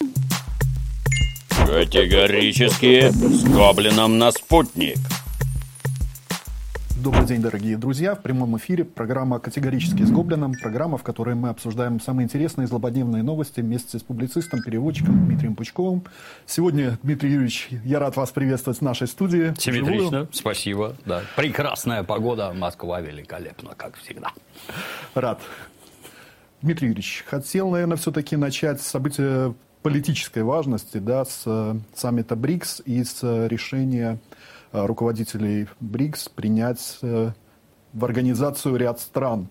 Категорически с Гоблином на спутник. Добрый день, дорогие друзья. В прямом эфире программа «Категорически с Гоблином». Программа, в которой мы обсуждаем самые интересные злободневные новости вместе с публицистом, переводчиком Дмитрием Пучковым. Сегодня, Дмитрий Юрьевич, я рад вас приветствовать в нашей студии. Симметрично, спасибо. Да. Прекрасная погода, Москва великолепна, как всегда. Рад. Дмитрий Юрьевич, хотел, наверное, все-таки начать с события политической важности, да, с саммита БРИКС и с решения руководителей БРИКС принять в организацию ряд стран.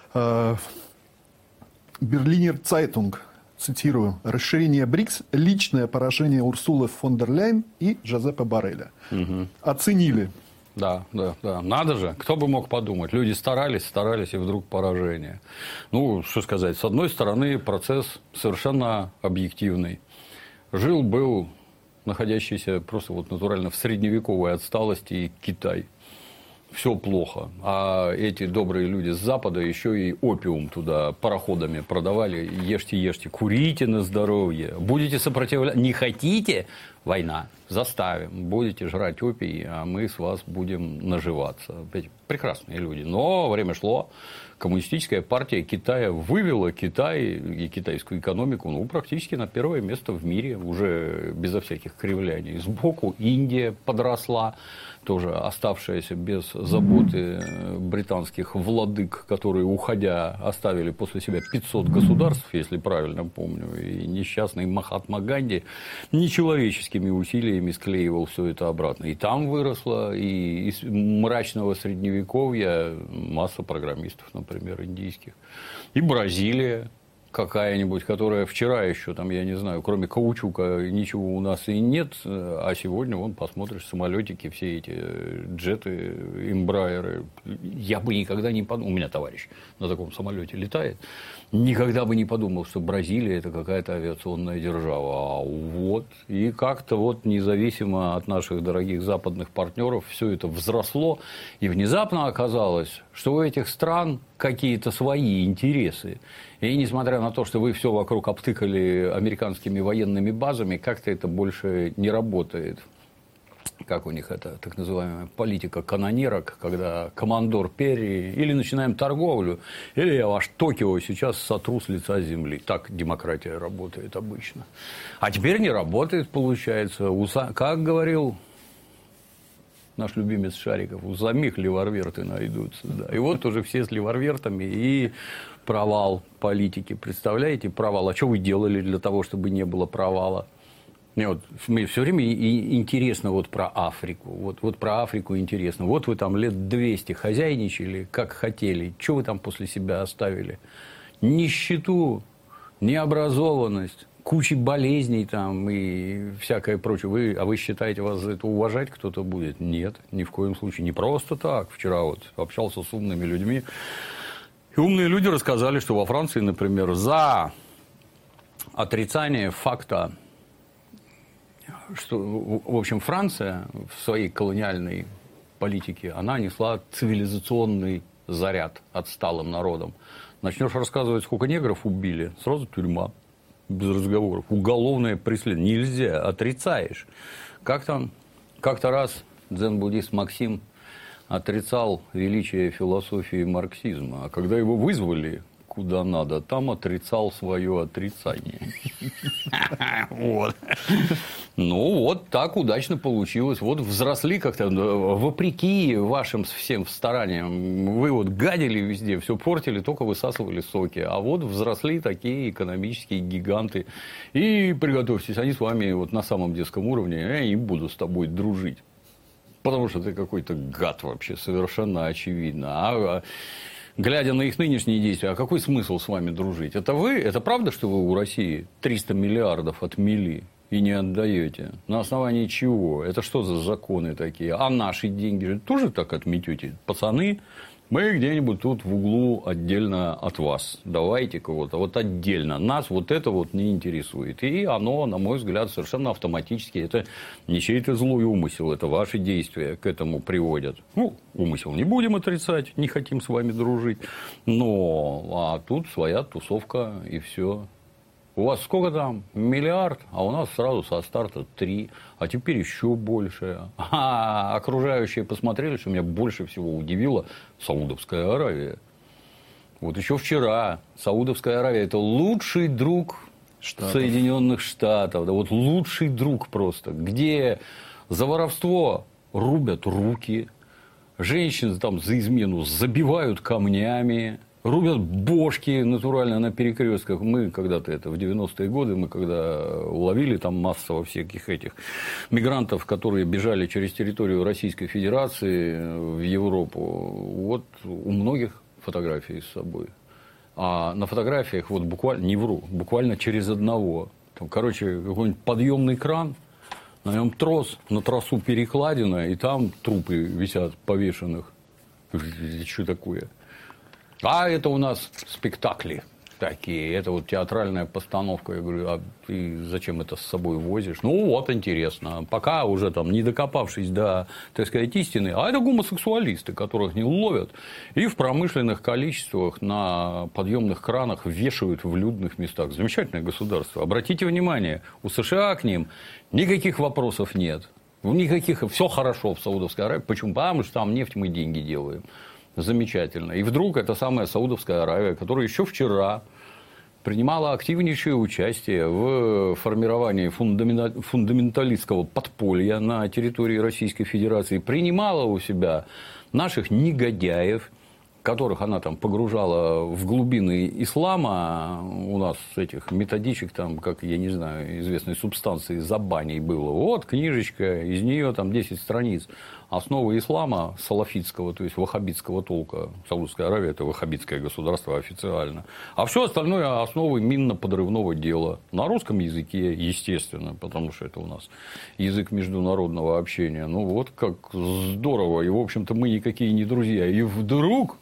Берлинер Цайтунг, цитирую, «Расширение БРИКС – личное поражение Урсулы фон дер Ляйен и Жозепа Борреля». Оценили. Да. Надо же, кто бы мог подумать. Люди старались, и вдруг поражение. Ну, что сказать, с одной стороны, процесс совершенно объективный. Жил-был находящийся просто вот натурально в средневековой отсталости Китай. Все плохо. А эти добрые люди с Запада еще и опиум туда пароходами продавали. Ешьте, курите на здоровье. Будете сопротивляться. Не хотите? Война. Заставим. Будете жрать опий, а мы с вас будем наживаться. Прекрасные люди. Но время шло. Коммунистическая партия Китая вывела Китай и китайскую экономику практически на первое место в мире, уже безо всяких кривляний. Сбоку Индия подросла, тоже оставшаяся без заботы британских владык, которые, уходя, оставили после себя 500 государств, если правильно помню, и несчастный Махатма Ганди нечеловеческими усилиями склеивал все это обратно. И там выросло, и из мрачного средневековья масса программистов, например, индийских. И Бразилия какая-нибудь, которая вчера еще, там, я не знаю, кроме каучука ничего у нас и нет, а сегодня, вон, посмотришь, самолетики, все эти джеты, эмбрайеры. Я бы никогда не подумал, у меня товарищ на таком самолете летает, никогда бы не подумал, что Бразилия – это какая-то авиационная держава. А вот, и как-то вот независимо от наших дорогих западных партнеров все это взросло, и внезапно оказалось, что у этих стран какие-то свои интересы. И несмотря на то, что вы все вокруг обтыкали американскими военными базами, как-то это больше не работает. Как у них это так называемая политика канонерок, когда командор Перри, или начинаем торговлю, или я ваш Токио сейчас сотру с лица земли. Так демократия работает обычно. А теперь не работает, получается. Как говорил наш любимец Шариков, у самих леварверты найдутся. Да. И вот уже все с леварвертами, и провал политики. Представляете, провал. А что вы делали для того, чтобы не было провала? Мне все время интересно вот про Африку. Вот про Африку интересно. Вот вы там лет 200 хозяйничали, как хотели. Что вы там после себя оставили? Нищету, необразованность, куча болезней там и всякое прочее. А вы считаете, вас за это уважать кто-то будет? Нет, ни в коем случае. Не просто так. Вчера вот общался с умными людьми. И умные люди рассказали, что во Франции, например, за отрицание факта, что, в общем, Франция в своей колониальной политике, она несла цивилизационный заряд отсталым народам. Начнешь рассказывать, сколько негров убили, сразу тюрьма, без разговоров. Уголовное преследование. Нельзя, отрицаешь. Как-то раз дзен-буддист Максим отрицал величие философии марксизма, а когда его вызвали куда надо, там отрицал свое отрицание. Вот. Ну, вот так удачно получилось. Вот взросли как-то, вопреки вашим всем стараниям. Вы вот гадили везде, все портили, только высасывали соки. А вот взросли такие экономические гиганты. И приготовьтесь, они с вами вот на самом детском уровне, я не буду с тобой дружить. Потому что ты какой-то гад вообще, совершенно очевидно. Глядя на их нынешние действия, а какой смысл с вами дружить? Это правда, что вы у России 300 миллиардов отмели и не отдаете? На основании чего? Это что за законы такие? А наши деньги тоже так отметете? Пацаны, мы где-нибудь тут в углу отдельно от вас. Давайте кого-то вот отдельно. Нас вот это вот не интересует. И оно, на мой взгляд, совершенно автоматически. Это не чей-то злой умысел. Это ваши действия к этому приводят. Ну, умысел не будем отрицать. Не хотим с вами дружить. Но а тут своя тусовка и все. У вас сколько там? Миллиард, а у нас сразу со старта 3, а теперь еще больше. А окружающие посмотрели, что меня больше всего удивило Саудовская Аравия. Вот еще вчера Саудовская Аравия – это лучший друг Соединенных Штатов. Да вот лучший друг просто. Где за воровство рубят руки, женщин там за измену забивают камнями, рубят бошки натурально на перекрестках. Мы когда-то это в 90-е годы, мы когда уловили там массово всяких этих мигрантов, которые бежали через территорию Российской Федерации в Европу, вот у многих фотографии с собой. А на фотографиях вот буквально, не вру, буквально через одного. Там, короче, какой-нибудь подъемный кран, на нем трос, на тросу перекладина, и там трупы висят повешенных. Что такое? А это у нас спектакли такие, это вот театральная постановка. Я говорю, а ты зачем это с собой возишь? Ну, вот интересно. Пока уже там не докопавшись до, так сказать, истины, а это гомосексуалисты, которых не ловят и в промышленных количествах на подъемных кранах вешают в людных местах. Замечательное государство. Обратите внимание, у США к ним никаких вопросов нет. Никаких, все хорошо в Саудовской Аравии. Почему? Потому что там нефть мы деньги делаем. Замечательно. И вдруг эта самая Саудовская Аравия, которая еще вчера принимала активнейшее участие в формировании фундаменталистского подполья на территории Российской Федерации, принимала у себя наших негодяев, которых она там погружала в глубины ислама, у нас этих методичек там, как, я не знаю, известной субстанции за баней было. Вот книжечка, из нее там 10 страниц. Основы ислама салафитского, то есть ваххабитского толка. Саудовская Аравия – это ваххабитское государство официально. А все остальное – основы минно-подрывного дела. На русском языке, естественно, потому что это у нас язык международного общения. Ну, вот как здорово. И, в общем-то, мы никакие не друзья. И вдруг,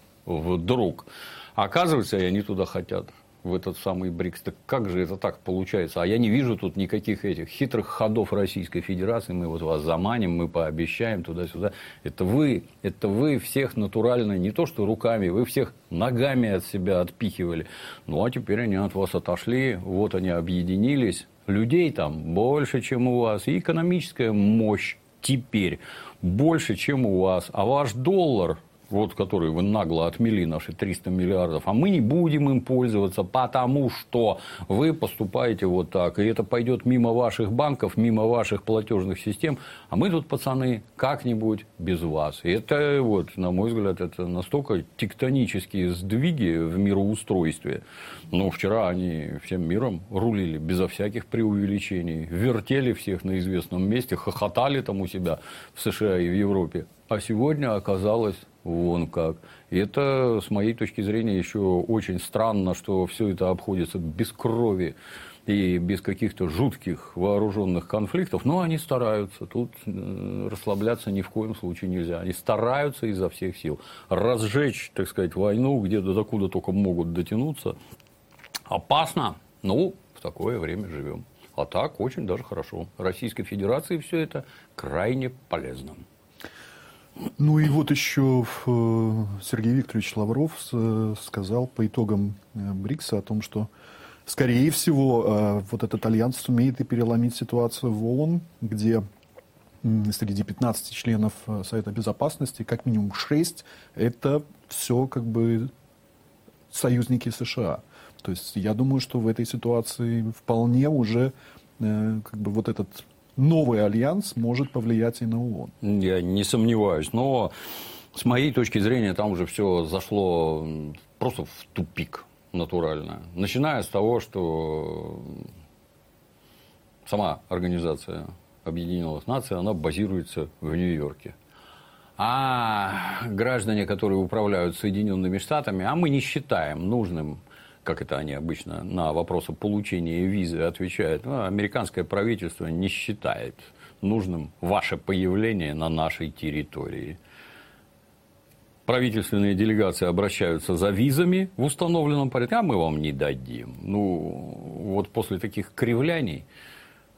оказывается, они туда хотят. В этот самый БРИКС. Так как же это так получается? А я не вижу тут никаких этих хитрых ходов Российской Федерации. Мы вот вас заманим, мы пообещаем туда-сюда. Это вы всех натурально, не то что руками, вы всех ногами от себя отпихивали. Ну, а теперь они от вас отошли, вот они объединились. Людей там больше, чем у вас. И экономическая мощь теперь больше, чем у вас. А ваш доллар... вот, который вы нагло отмели, наши 300 миллиардов, а мы не будем им пользоваться, потому что вы поступаете вот так. И это пойдет мимо ваших банков, мимо ваших платежных систем, а мы тут, пацаны, как-нибудь без вас. И это, вот, на мой взгляд, это настолько тектонические сдвиги в мироустройстве. Но вчера они всем миром рулили безо всяких преувеличений, вертели всех на известном месте, хохотали там у себя в США и в Европе. А сегодня оказалось вон как. И это, с моей точки зрения, еще очень странно, что все это обходится без крови и без каких-то жутких вооруженных конфликтов. Но они стараются. Тут расслабляться ни в коем случае нельзя. Они стараются изо всех сил разжечь, так сказать, войну, где-то докуда только могут дотянуться. Опасно. Ну, в такое время живем. А так очень даже хорошо. Российской Федерации все это крайне полезно. Ну и вот еще Сергей Викторович Лавров сказал по итогам БРИКСа о том, что, скорее всего, вот этот альянс сумеет и переломить ситуацию в ООН, где среди 15 членов Совета Безопасности как минимум 6 это все как бы союзники США. То есть я думаю, что в этой ситуации вполне уже как бы вот этот новый альянс может повлиять и на ООН. Я не сомневаюсь, но с моей точки зрения там уже все зашло просто в тупик натурально. Начиная с того, что сама организация Объединенных Наций, она базируется в Нью-Йорке. А граждане, которые управляют Соединенными Штатами, а мы не считаем нужным, как это они обычно на вопросы получения визы отвечают, американское правительство не считает нужным ваше появление на нашей территории. Правительственные делегации обращаются за визами в установленном порядке, а мы вам не дадим. Ну, вот после таких кривляний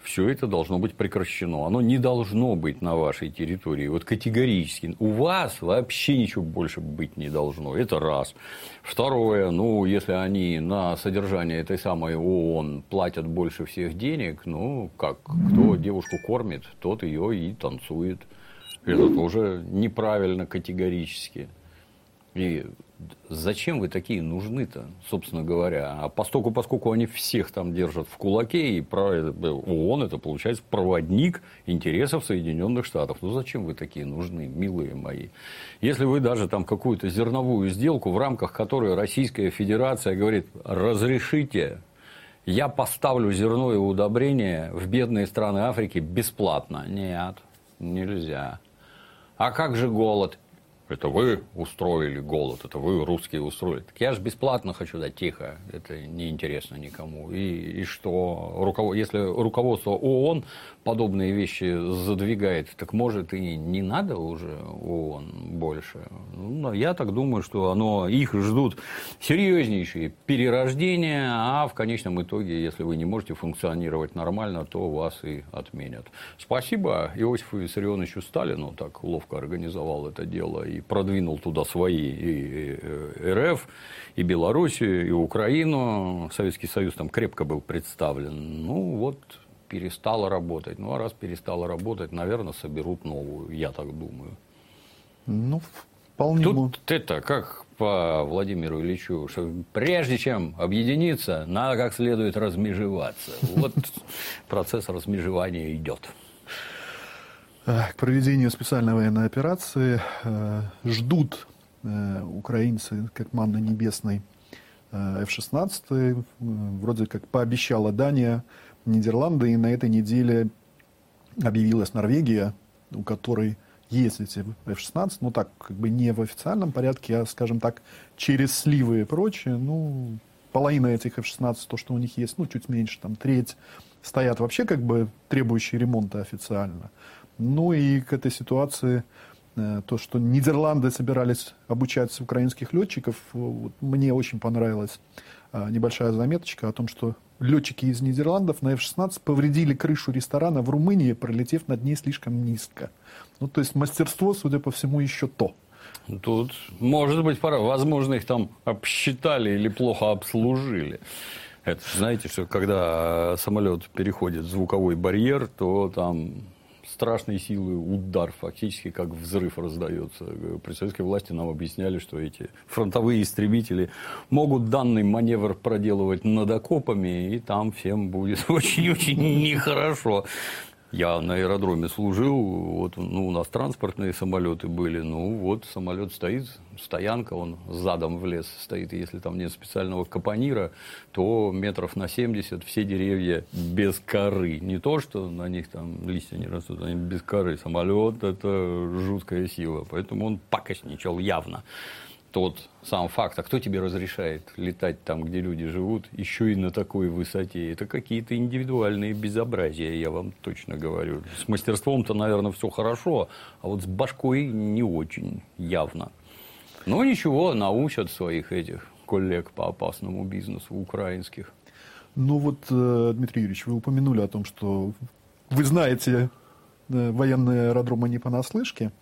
все это должно быть прекращено. Оно не должно быть на вашей территории. Вот категорически. У вас вообще ничего больше быть не должно. Это раз. Второе, ну, если они на содержание этой самой ООН платят больше всех денег, ну, как, кто девушку кормит, тот ее и танцует. Это тоже неправильно категорически. И зачем вы такие нужны-то, собственно говоря? А поскольку они всех там держат в кулаке, и ООН это получается проводник интересов Соединенных Штатов. Ну зачем вы такие нужны, милые мои? Если вы даже там какую-то зерновую сделку, в рамках которой Российская Федерация говорит, разрешите, я поставлю зерно и удобрения в бедные страны Африки бесплатно. Нет, нельзя. А как же голод? Это вы устроили голод, это вы, русские, устроили. Так я же бесплатно хочу дать, тихо, это неинтересно никому. И что, если руководство ООН подобные вещи задвигает, так может и не надо уже ООН больше. Ну, я так думаю, что их ждут серьезнейшие перерождения, а в конечном итоге, если вы не можете функционировать нормально, то вас и отменят. Спасибо Иосифу Виссарионовичу Сталину, так ловко организовал это дело и продвинул туда свои и РФ, и Белоруссию, и Украину. Советский Союз там крепко был представлен. Ну, вот перестало работать. Ну, а раз перестало работать, наверное, соберут новую, я так думаю. Ну, вполне. Тут это, как по Владимиру Ильичу, что прежде чем объединиться, надо как следует размежеваться. Вот процесс размежевания идет. К проведению специальной военной операции ждут украинцы, как манны небесной, F-16. Вроде как пообещала Дания, Нидерланды. И на этой неделе объявилась Норвегия, у которой есть эти F-16. Ну, так, как бы не в официальном порядке, а, скажем так, через сливы и прочее. Ну, половина этих F-16, то, что у них есть, ну, чуть меньше, там, треть, стоят вообще, как бы, требующие ремонта официально. Ну и к этой ситуации то, что Нидерланды собирались обучать украинских летчиков, вот, мне очень понравилась небольшая заметочка о том, что летчики из Нидерландов на F-16 повредили крышу ресторана в Румынии, пролетев над ней слишком низко. Ну, то есть мастерство, судя по всему, еще то. Тут, может быть, пора. Возможно, их там обсчитали или плохо обслужили. Это, знаете, что когда самолет переходит звуковой барьер, то там страшной силы удар, фактически как взрыв раздается. При советской власти нам объясняли, что эти фронтовые истребители могут данный маневр проделывать над окопами, и там всем будет очень-очень нехорошо. Я на аэродроме служил, вот, ну, у нас транспортные самолеты были, ну вот самолет стоит, стоянка, он задом в лес стоит, и если там нет специального капонира, то метров на 70 все деревья без коры. Не то, что на них там листья не растут, они без коры. Самолет это жуткая сила, поэтому он пакостничал явно. Тот сам факт, а кто тебе разрешает летать там, где люди живут, еще и на такой высоте? Это какие-то индивидуальные безобразия, я вам точно говорю. С мастерством-то, наверное, все хорошо, а вот с башкой не очень явно. Но ничего, научат своих этих коллег по опасному бизнесу украинских. Ну вот, Дмитрий Юрьевич, вы упомянули о том, что вы знаете военные аэродромы не понаслышке.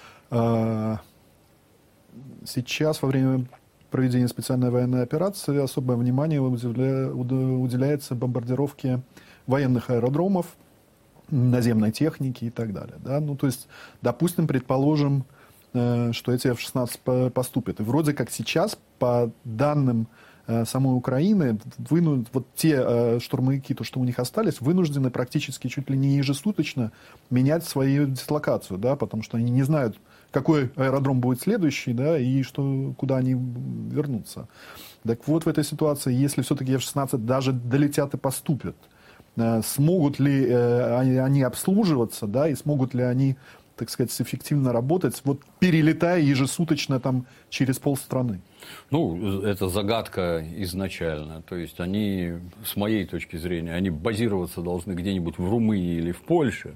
Сейчас, во время проведения специальной военной операции, особое внимание уделяется бомбардировке военных аэродромов, наземной техники и так далее. Да? Ну, то есть, допустим, предположим, что эти F-16 поступят. И вроде как сейчас, по данным самой Украины, вот те штурмовики, то, что у них остались, вынуждены практически чуть ли не ежесуточно менять свою дислокацию, да, потому что они не знают, какой аэродром будет следующий, да, и куда они вернутся. Так вот, в этой ситуации, если все-таки F-16 даже долетят и поступят, смогут ли они обслуживаться, да, и смогут ли они, так сказать, эффективно работать, вот перелетая ежесуточно там через полстраны? Ну, это загадка изначально. То есть, они, с моей точки зрения, они базироваться должны где-нибудь в Румынии или в Польше.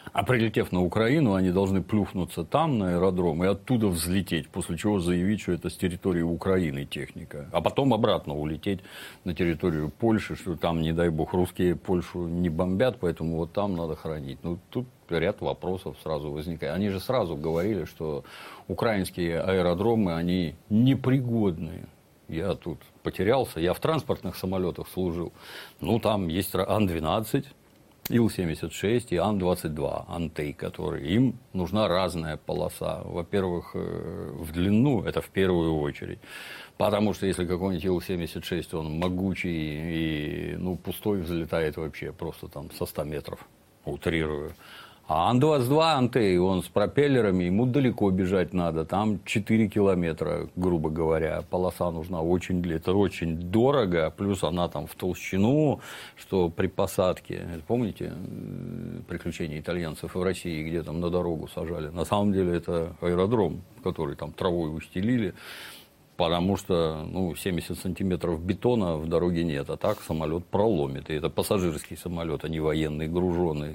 А прилетев на Украину, они должны плюхнуться там, на аэродром, и оттуда взлететь, после чего заявить, что это с территории Украины техника. А потом обратно улететь на территорию Польши, что там, не дай бог, русские Польшу не бомбят, поэтому вот там надо хранить. Ну, тут ряд вопросов сразу возникает. Они же сразу говорили, что украинские аэродромы, они непригодные. Я тут потерялся, я в транспортных самолетах служил. Ну, там есть Ан-12, Ил-76 и Ан-22, Антей, которые. Им нужна разная полоса. Во-первых, в длину, это в первую очередь. Потому что если какой-нибудь Ил-76, он могучий и пустой, взлетает вообще просто там со 100 метров, утрирую. А Ан-22, Антей, он с пропеллерами, ему далеко бежать надо, там 4 километра, грубо говоря, полоса нужна очень длинная, это очень дорого, плюс она там в толщину, что при посадке, помните приключения итальянцев в России, где там на дорогу сажали, на самом деле это аэродром, который там травой устелили, потому что 70 сантиметров бетона в дороге нет, а так самолет проломит. И это пассажирский самолет, а не военный, груженный.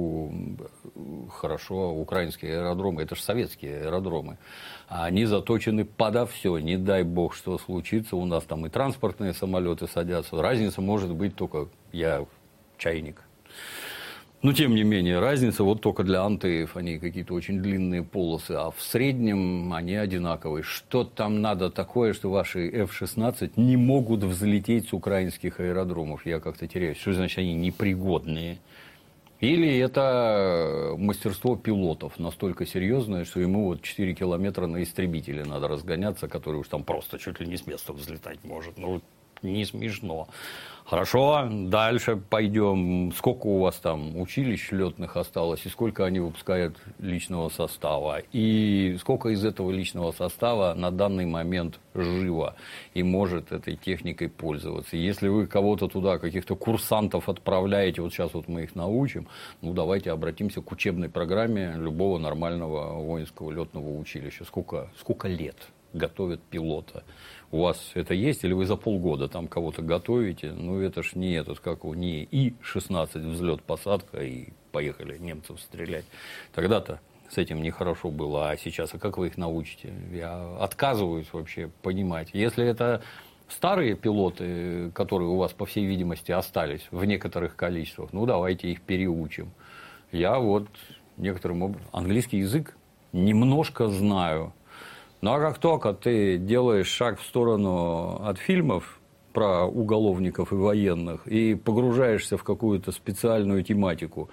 Хорошо, украинские аэродромы, это же советские аэродромы. А они заточены подо все. Не дай бог, что случится. У нас там и транспортные самолеты садятся. Разница может быть только я чайник. Но, тем не менее, разница вот только для Антеев, они какие-то очень длинные полосы, а в среднем они одинаковые. Что там надо такое, что ваши F-16 не могут взлететь с украинских аэродромов? Я как-то теряюсь. Что значит они непригодные? Или это мастерство пилотов настолько серьезное, что ему вот 4 километра на истребителе надо разгоняться, который уж там просто чуть ли не с места взлетать может. Не смешно. Хорошо, дальше пойдем. Сколько у вас там училищ летных осталось, и сколько они выпускают личного состава? И сколько из этого личного состава на данный момент живо и может этой техникой пользоваться? Если вы кого-то туда, каких-то курсантов отправляете, вот сейчас вот мы их научим, давайте обратимся к учебной программе любого нормального воинского летного училища. Сколько лет готовят пилота? У вас это есть, или вы за полгода там кого-то готовите? Это ж не не И-16 взлет-посадка и поехали немцев стрелять. Тогда-то с этим нехорошо было, а сейчас, как вы их научите? Я отказываюсь вообще понимать. Если это старые пилоты, которые у вас, по всей видимости, остались в некоторых количествах, давайте их переучим. Я некоторым образом английский язык немножко знаю. А как только ты делаешь шаг в сторону от фильмов про уголовников и военных и погружаешься в какую-то специальную тематику,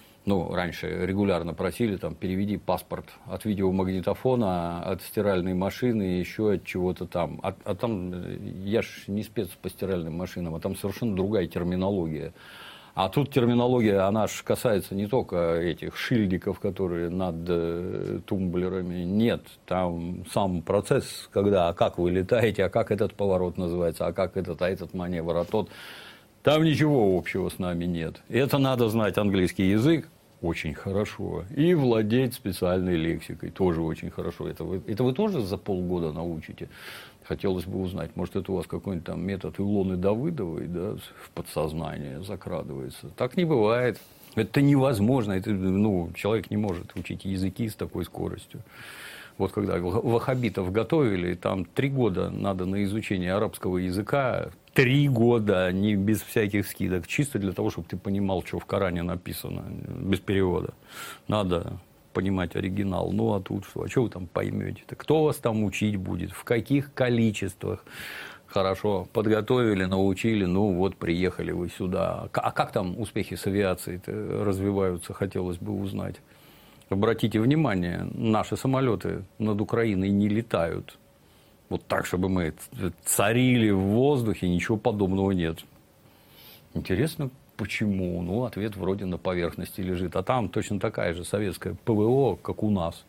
раньше регулярно просили, переведи паспорт от видеомагнитофона, от стиральной машины, еще от чего-то там. А там, я ж не спец по стиральным машинам, а там совершенно другая терминология. А тут терминология, она ж касается не только этих шильдиков, которые над тумблерами. Нет, там сам процесс, когда, как вы летаете, а как этот поворот называется, а как этот маневр, а тот. Там ничего общего с нами нет. Это надо знать английский язык очень хорошо. И владеть специальной лексикой тоже очень хорошо. Это вы тоже за полгода научите? Хотелось бы узнать, может, это у вас какой-нибудь там метод Илоны Давыдовой, да, в подсознание закрадывается. Так не бывает. Это невозможно. Человек не может учить языки с такой скоростью. Вот когда ваххабитов готовили, там 3 года надо на изучение арабского языка, 3 года, не без всяких скидок, чисто для того, чтобы ты понимал, что в Коране написано, без перевода. Надо понимать оригинал. А тут что? А что вы там поймете? Кто вас там учить будет? В каких количествах? Хорошо, подготовили, научили, приехали вы сюда. А как там успехи с авиацией-то развиваются, хотелось бы узнать. Обратите внимание, наши самолеты над Украиной не летают. Вот так, чтобы мы царили в воздухе, ничего подобного нет. Интересно, почему? Ответ вроде на поверхности лежит. А там точно такая же советская ПВО, как у нас.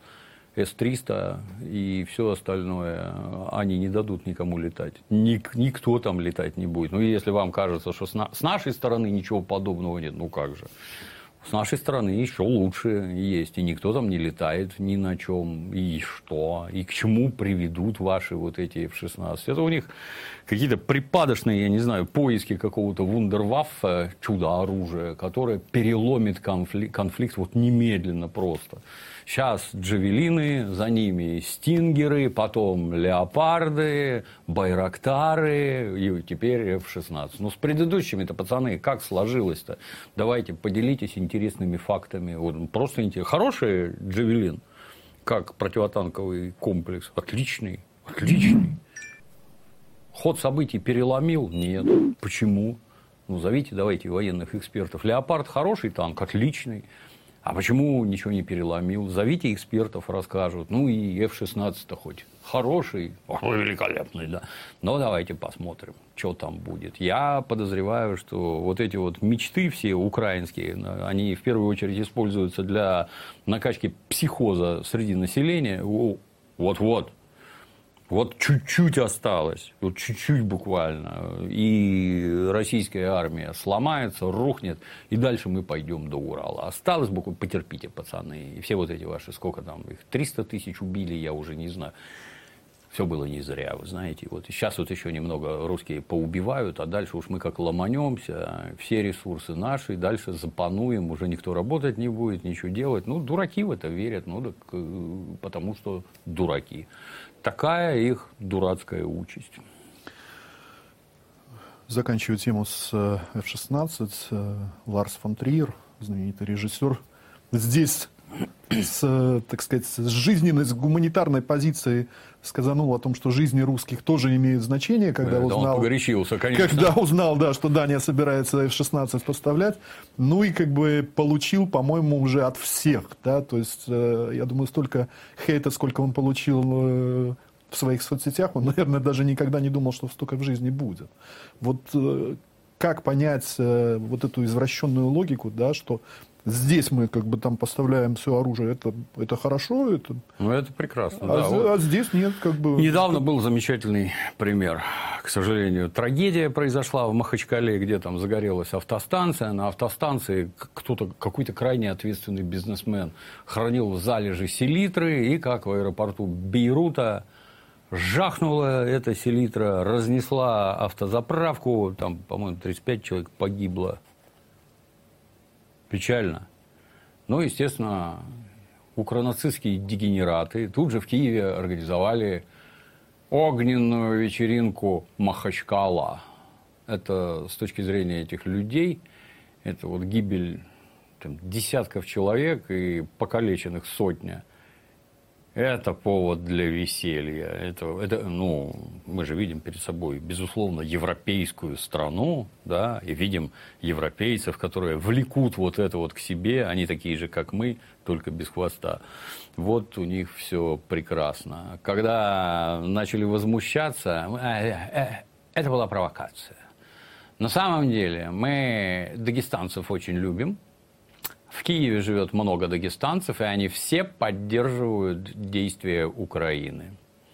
С-300 и все остальное, они не дадут никому летать. Никто там летать не будет. Если вам кажется, что с нашей стороны ничего подобного нет, как же. С нашей стороны еще лучше есть. И никто там не летает ни на чем. И что? И к чему приведут ваши вот эти F-16? Это у них какие-то припадочные, я не знаю, поиски какого-то вундерваффе, чудо-оружия, которое переломит конфликт вот немедленно просто. Сейчас джавелины, за ними стингеры, потом леопарды, байрактары и теперь F-16. Ну, с предыдущими-то, пацаны, как сложилось-то? Давайте поделитесь интересными фактами. Вот, просто интересно. Хороший джавелин, как противотанковый комплекс. Отличный, отличный. Ход событий переломил? Нет. Почему? Ну, зовите, давайте, военных экспертов. Леопард хороший танк, отличный. А почему ничего не переломил? Зовите экспертов, расскажут. Ну, и F-16 хоть хороший, великолепный, да. Но давайте посмотрим, что там будет. Я подозреваю, что вот эти вот мечты все украинские, они в первую очередь используются для накачки психоза среди населения. Вот-вот. Вот чуть-чуть осталось, вот чуть-чуть буквально, и российская армия сломается, рухнет, и дальше мы пойдем до Урала. Осталось буквально, потерпите, пацаны, и все вот эти ваши, сколько там, их 300 тысяч убили, я уже не знаю. Все было не зря, вы знаете. Вот сейчас вот еще немного русские поубивают, а дальше уж мы как ломанемся, все ресурсы наши, дальше запануем, уже никто работать не будет, ничего делать. Ну, дураки в это верят, ну, так, потому что дураки. Такая их дурацкая участь. Заканчиваю тему с F-16. Ларс фон Триер, знаменитый режиссер, здесь так сказать, с жизненной, с гуманитарной позиции сказанул о том, что жизни русских тоже имеют значение, когда узнал, он погорячился, конечно. Когда узнал, да, что Дания собирается F-16 поставлять, ну и как бы получил, по-моему, уже от всех, да, то есть, я думаю, столько хейта, сколько он получил в своих соцсетях, он, наверное, даже никогда не думал, что столько в жизни будет. Вот как понять вот эту извращенную логику, да, что здесь мы как бы там поставляем все оружие, это хорошо, это... Ну, это прекрасно, а, да. А здесь нет, как бы... Недавно был замечательный пример. К сожалению, трагедия произошла в Махачкале, где там загорелась автостанция. На автостанции какой-то крайне ответственный бизнесмен хранил залежи селитры, и как в аэропорту Бейрута жахнула эта селитра, разнесла автозаправку, там, по-моему, 35 человек погибло. Печально. Но, естественно, укронацистские дегенераты тут же в Киеве организовали огненную вечеринку Махачкала. Это с точки зрения этих людей, это вот гибель там, десятков человек и покалеченных сотня. Это повод для веселья. Это, ну, мы же видим перед собой, безусловно, европейскую страну, да, и видим европейцев, которые влекут вот это вот к себе, они такие же, как мы, только без хвоста. Вот у них все прекрасно. Когда начали возмущаться, это была провокация. На самом деле мы дагестанцев очень любим. В Киеве живет много дагестанцев, и они все поддерживают действия Украины.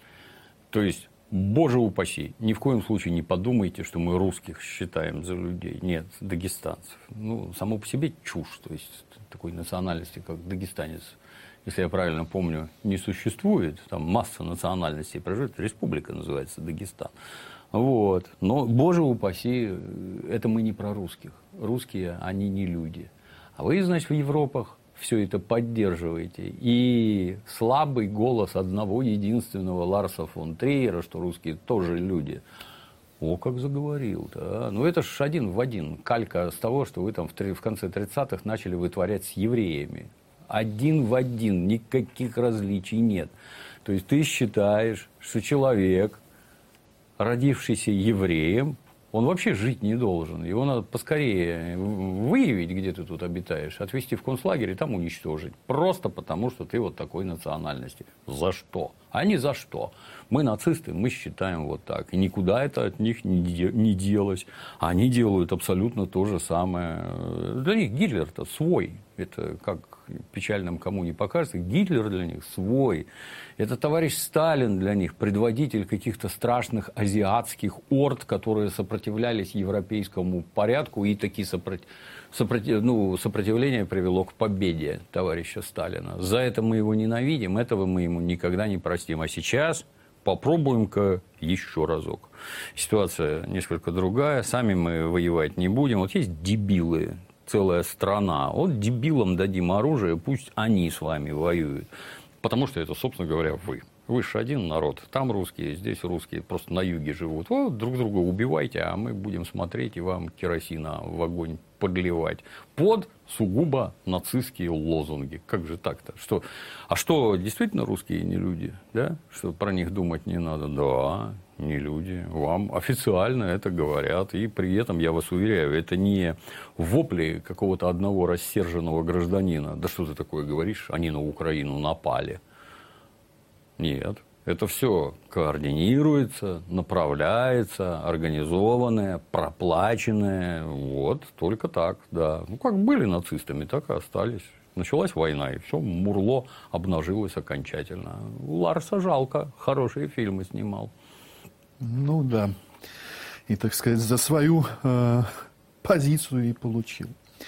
То есть, боже упаси, ни в коем случае не подумайте, что мы русских считаем за людей. Нет, дагестанцев. Ну, само по себе чушь. То есть, такой национальности, как дагестанец, если я правильно помню, не существует. Там масса национальностей проживает. Республика называется Дагестан. Вот. Но, боже упаси, это мы не про русских. Русские, они не люди. А вы, значит, в Европах все это поддерживаете. И слабый голос одного единственного Ларса фон Триера, что русские тоже люди. О, как заговорил-то. А? Ну, это ж один в один. Калька с того, что вы там в конце 30-х начали вытворять с евреями. Один в один. Никаких различий нет. То есть, ты считаешь, что человек, родившийся евреем, он вообще жить не должен. Его надо поскорее выявить, где ты тут обитаешь, отвезти в концлагерь и там уничтожить. Просто потому, что ты вот такой национальности. За что? А не за что. Мы нацисты, мы считаем вот так. И никуда это от них не делось. Они делают абсолютно то же самое. Для них Гитлер-то свой. Это как печальным кому не покажется. Гитлер для них свой. Это товарищ Сталин для них, предводитель каких-то страшных азиатских орд, которые сопротивлялись европейскому порядку и таки сопротивление привело к победе товарища Сталина. За это мы его ненавидим, этого мы ему никогда не простим. А сейчас попробуем-ка еще разок. Ситуация несколько другая, сами мы воевать не будем. Вот есть дебилы, целая страна. Вот дебилам дадим оружие, пусть они с вами воюют. Потому что это, собственно говоря, вы. Вы же один народ. Там русские, здесь русские. Просто на юге живут. Вот друг друга убивайте, а мы будем смотреть и вам керосина в огонь подливать. Под сугубо нацистские лозунги. Как же так-то? А что, действительно русские не люди? Да? Что про них думать не надо? Да, не люди. Вам официально это говорят. И при этом, я вас уверяю, это не вопли какого-то одного рассерженного гражданина. Да что ты такое говоришь? Они на Украину напали. Нет. Это все координируется, направляется, организованное, проплаченное. Вот, только так, да. Ну, как были нацистами, так и остались. Началась война, и все, мурло обнажилось окончательно. Ларса жалко, хорошие фильмы снимал. Ну, да. И, так сказать, за свою позицию и получил.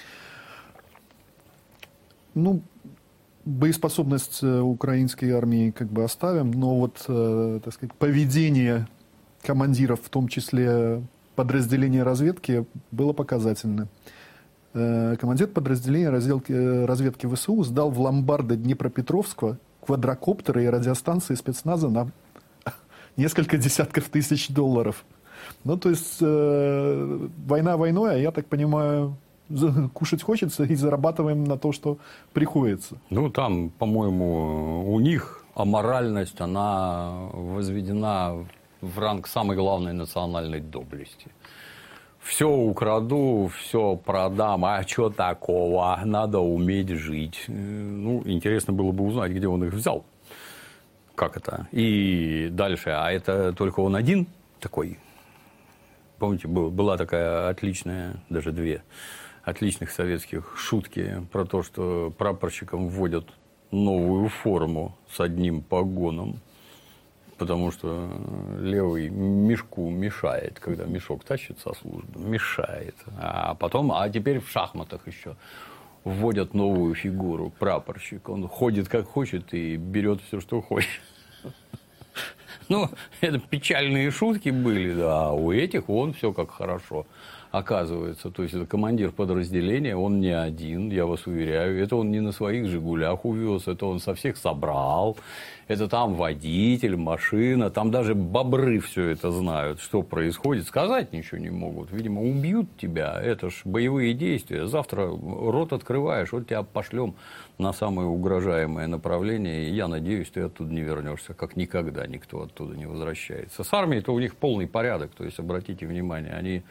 Ну, боеспособность украинской армии как бы оставим, но вот, так сказать, поведение командиров, в том числе подразделения разведки, было показательно. Командир подразделения разведки ВСУ сдал в ломбарды Днепропетровского квадрокоптеры и радиостанции спецназа на несколько десятков тысяч долларов. Ну, то есть, война войной, а я так понимаю, кушать хочется и зарабатываем на то, что приходится. Ну, там, по-моему, у них аморальность, она возведена в ранг самой главной национальной доблести. Все украду, все продам, а что такого? Надо уметь жить. Ну, интересно было бы узнать, где он их взял. Как это? И дальше, а это только он один такой? Помните, была такая отличная, даже две отличных советских шутки про то, что прапорщикам вводят новую форму с одним погоном, потому что левый мешку мешает, когда мешок тащит со службы, мешает. А теперь в шахматах еще вводят новую фигуру, прапорщик. Он ходит как хочет и берет все, что хочет. Ну, это печальные шутки были, да, а у этих вон все как хорошо оказывается. То есть, это командир подразделения, он не один, я вас уверяю. Это он не на своих «Жигулях» увез, это он со всех собрал. Это там водитель, машина, там даже бобры все это знают, что происходит. Сказать ничего не могут. Видимо, убьют тебя, это ж боевые действия. Завтра рот открываешь, вот тебя пошлем на самое угрожаемое направление, и я надеюсь, ты оттуда не вернешься, как никогда никто оттуда не возвращается. С армией-то у них полный порядок, то есть, обратите внимание, они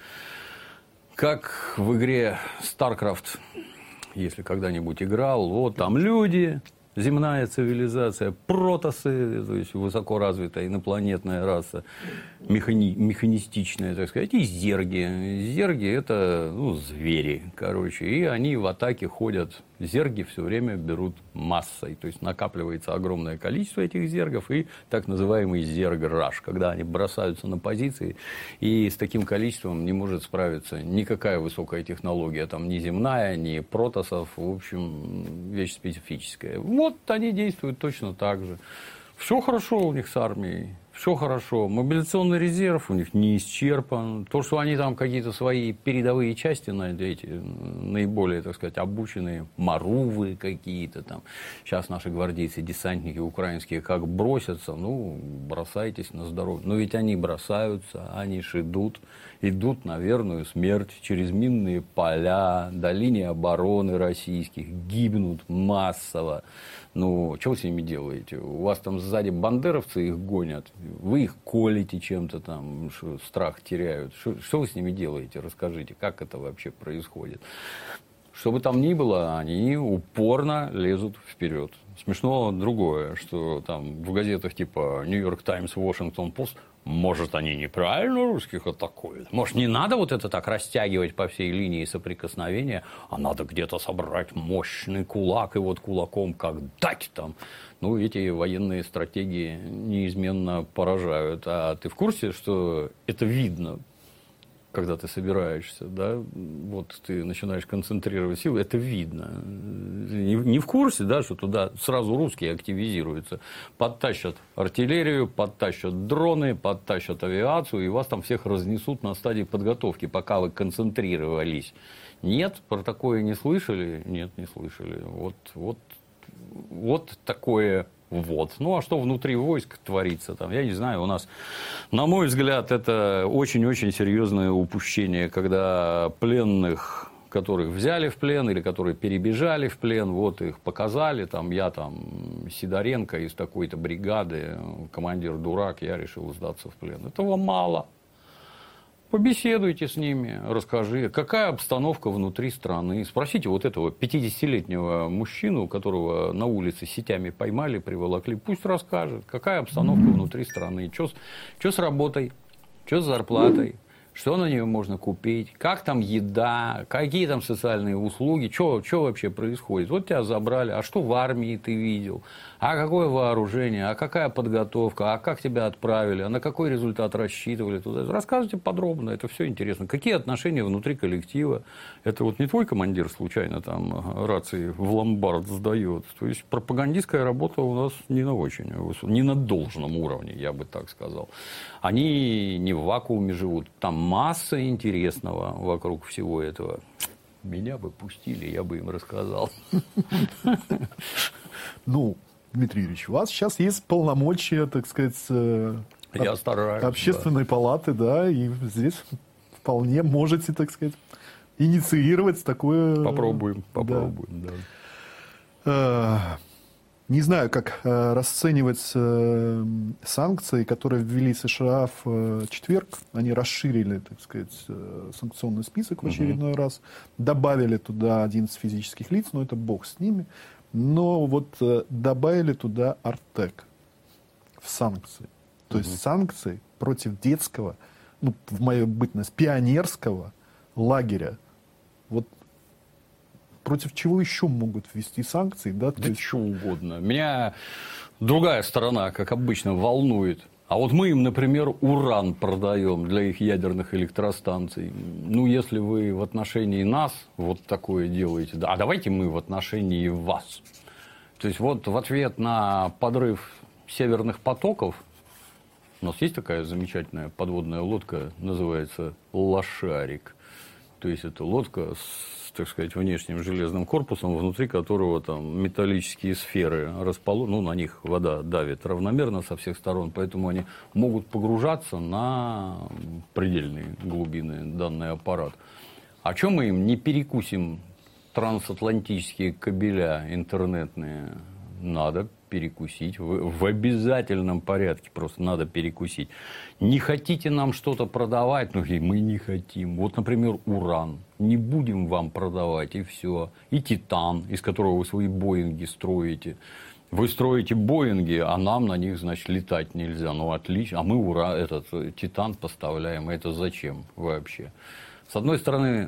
как в игре StarCraft, если когда-нибудь играл, вот там люди, земная цивилизация, протосы, то есть высокоразвитая инопланетная раса, механистичная, так сказать, и зерги. Зерги – это звери, короче, и они в атаке ходят. Зерги все время берут массой, то есть накапливается огромное количество этих зергов и так называемый зерг-раш, когда они бросаются на позиции, и с таким количеством не может справиться никакая высокая технология, там ни земная, ни протосов, в общем, вещь специфическая. Вот они действуют точно так же. Все хорошо у них с армией, все хорошо. Мобилизационный резерв у них не исчерпан. То, что они там какие-то свои передовые части, эти наиболее, так сказать, обученные, марувы какие-то там. Сейчас наши гвардейцы, десантники украинские как бросятся, бросайтесь на здоровье. Но ведь они бросаются, они ж идут на верную смерть через минные поля, до линии обороны российских, гибнут массово. Что вы с ними делаете? У вас там сзади бандеровцы их гонят, вы их колите чем-то там, страх теряют. Что вы с ними делаете? Расскажите, как это вообще происходит? Что бы там ни было, они упорно лезут вперед. Смешно другое, что там в газетах типа «Нью-Йорк Таймс», «Вашингтон Пост», может, они неправильно русских атакуют? Может, не надо вот это так растягивать по всей линии соприкосновения, а надо где-то собрать мощный кулак и вот кулаком как дать там. Эти военные стратегии неизменно поражают. А ты в курсе, что это видно когда ты собираешься, да, вот ты начинаешь концентрировать силы, это видно. Не в курсе, да, что туда сразу русские активизируются. Подтащат артиллерию, подтащат дроны, подтащат авиацию, и вас там всех разнесут на стадии подготовки, пока вы концентрировались. Нет, про такое не слышали? Нет, не слышали. Вот такое. Вот. Ну, а что внутри войск творится там, я не знаю, у нас, на мой взгляд, это очень-очень серьезное упущение, когда пленных, которых взяли в плен или которые перебежали в плен, вот их показали, там, я там Сидоренко из такой-то бригады, командир дурак, я решил сдаться в плен. Этого мало. Побеседуйте с ними, расскажи, какая обстановка внутри страны. Спросите вот этого 50-летнего мужчину, которого на улице сетями поймали, приволокли, пусть расскажет, какая обстановка внутри страны, что с работой, что с зарплатой, что на нее можно купить, как там еда, какие там социальные услуги, что вообще происходит. Вот тебя забрали, а что в армии ты видел, а какое вооружение, а какая подготовка, а как тебя отправили, а на какой результат рассчитывали туда. Рассказывайте подробно, это все интересно. Какие отношения внутри коллектива, это вот не твой командир случайно там рации в ломбард сдает. То есть пропагандистская работа у нас не на очень, не на должном уровне, я бы так сказал. Они не в вакууме живут, там масса интересного вокруг всего этого. Меня бы пустили, я бы им рассказал. Ну, Дмитрий Юрьевич, у вас сейчас есть полномочия, так сказать, я стараюсь, общественной палаты, да, и здесь вполне можете, так сказать, инициировать такое... Попробуем, да. Не знаю, как расценивать санкции, которые ввели США в четверг. Они расширили, так сказать, санкционный список в очередной раз. Добавили туда 11 физических лиц, но это бог с ними. Но вот добавили туда Артек в санкции. То есть санкции против детского, ну, в мою бытность, пионерского лагеря. Вот против чего еще могут ввести санкции? Да, да что угодно. Меня другая сторона, как обычно, волнует. А вот мы им, например, уран продаем для их ядерных электростанций. Ну, если вы в отношении нас вот такое делаете, да, а давайте мы в отношении вас. То есть, вот в ответ на подрыв северных потоков, у нас есть такая замечательная подводная лодка, называется «Лошарик». То есть, это лодка с, так сказать, внешним железным корпусом, внутри которого там металлические сферы расположены, ну, на них вода давит равномерно со всех сторон, поэтому они могут погружаться на предельные глубины, данный аппарат. А чем мы им не перекусим трансатлантические кабеля интернетные? Надо перекусить. В обязательном порядке просто надо перекусить. Не хотите нам что-то продавать? Ну, и мы не хотим. Вот, например, уран. Не будем вам продавать, и все. И титан, из которого вы свои Боинги строите. Вы строите Боинги, а нам на них, значит, летать нельзя. Ну, отлично. А мы этот титан поставляем. Это зачем вообще? С одной стороны,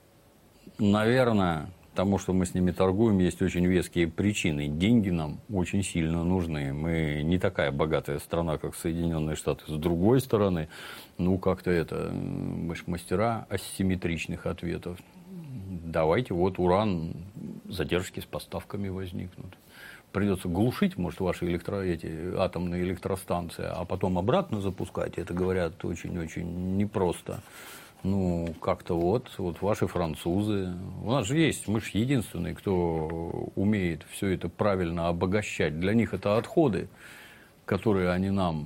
наверное, тому, что мы с ними торгуем, есть очень веские причины. Деньги нам очень сильно нужны. Мы не такая богатая страна, как Соединенные Штаты. С другой стороны, ну, как-то это, мы же мастера асимметричных ответов. Давайте, вот уран, задержки с поставками возникнут. Придется глушить, может, ваши эти атомные электростанции, а потом обратно запускать. Это, говорят, очень-очень непросто. Ну, как-то вот ваши французы. У нас же есть, мы же единственные, кто умеет все это правильно обогащать. Для них это отходы, которые они нам,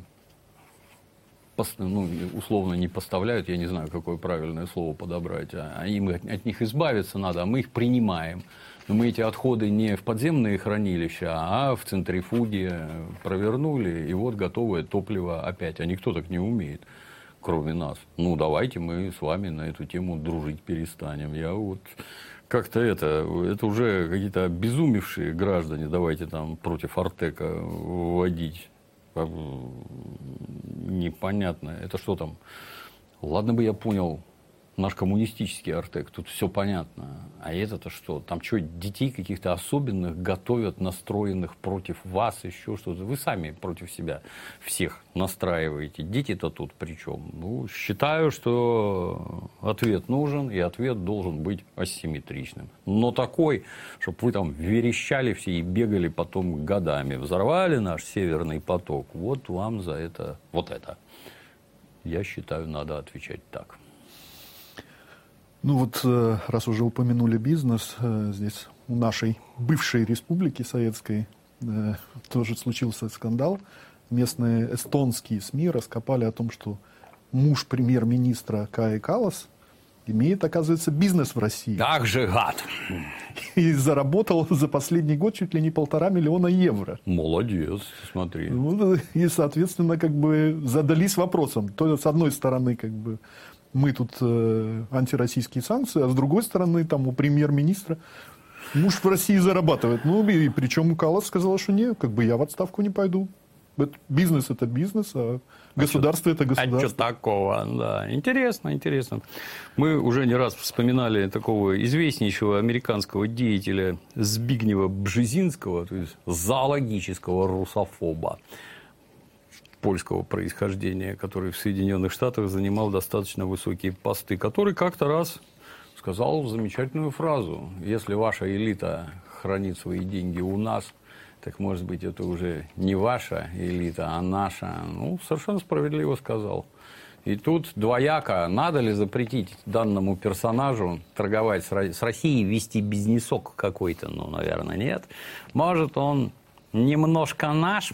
ну, условно не поставляют, я не знаю, какое правильное слово подобрать, а им от них избавиться надо, а мы их принимаем. Но мы эти отходы не в подземные хранилища, а в центрифуге провернули, и вот готовое топливо опять. А никто так не умеет, кроме нас. Ну, давайте мы с вами на эту тему дружить перестанем. Я вот как-то это уже какие-то обезумевшие граждане, давайте там против Артека вводить. Непонятно. Это что там? Ладно бы я понял, наш коммунистический Артек, тут все понятно. А это-то что? Там что, детей каких-то особенных готовят, настроенных против вас, еще что-то? Вы сами против себя всех настраиваете. Дети-то тут при чем? Ну, считаю, что ответ нужен, и ответ должен быть асимметричным. Но такой, чтобы вы там верещали все и бегали потом годами. Взорвали наш Северный поток, вот вам за это, вот это. Я считаю, надо отвечать так. Ну вот, раз уже упомянули бизнес, здесь у нашей бывшей республики советской тоже случился скандал. Местные эстонские СМИ раскопали о том, что муж премьер-министра Каи Каллас имеет, оказывается, бизнес в России. Так же гад. И заработал за последний год чуть ли не 1,5 миллиона евро. Молодец, смотри. Ну, и, соответственно, как бы задались вопросом. То, с одной стороны, как бы мы тут антироссийские санкции, а с другой стороны, там у премьер-министра муж в России зарабатывает. Ну, и причем Каллас сказала, что нет, как бы я в отставку не пойду. Бизнес – это бизнес, а государство – это государство. А что такого? Да. Интересно, интересно. Мы уже не раз вспоминали такого известнейшего американского деятеля Збигнева Бжезинского, то есть зоологического русофоба польского происхождения, который в Соединенных Штатах занимал достаточно высокие посты, который как-то раз сказал замечательную фразу: если ваша элита хранит свои деньги у нас, так, может быть, это уже не ваша элита, а наша. Ну, совершенно справедливо сказал. И тут двояко: надо ли запретить данному персонажу торговать с Россией, вести бизнесок какой-то? Ну, наверное, нет. Может, он немножко наш,